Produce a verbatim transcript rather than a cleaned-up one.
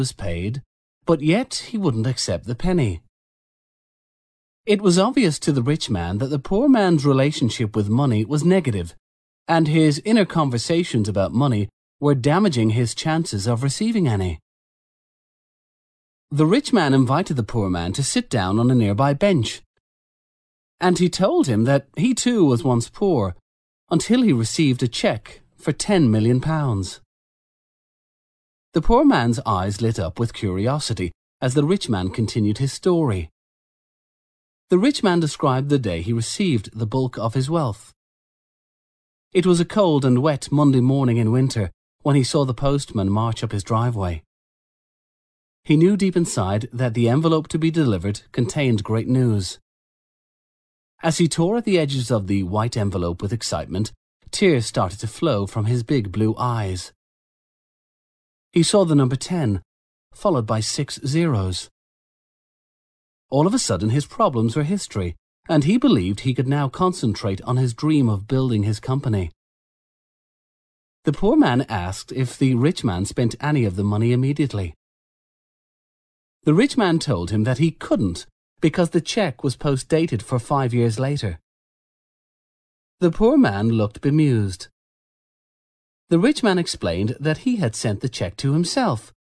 was paid, but yet he wouldn't accept the penny. It was obvious to the rich man that the poor man's relationship with money was negative, and his inner conversations about money were damaging his chances of receiving any. The rich man invited the poor man to sit down on a nearby bench, and he told him that he too was once poor, until he received a cheque for ten million pounds. The poor man's eyes lit up with curiosity as the rich man continued his story. The rich man described the day he received the bulk of his wealth. It was a cold and wet Monday morning in winter when he saw the postman march up his driveway. He knew deep inside that the envelope to be delivered contained great news. As he tore at the edges of the white envelope with excitement, tears started to flow from his big blue eyes. He saw the number ten, followed by six zeros. All of a sudden his problems were history, and he believed he could now concentrate on his dream of building his company. The poor man asked if the rich man spent any of the money immediately. The rich man told him that he couldn't because the cheque was post-dated for five years later. The poor man looked bemused. The rich man explained that he had sent the cheque to himself,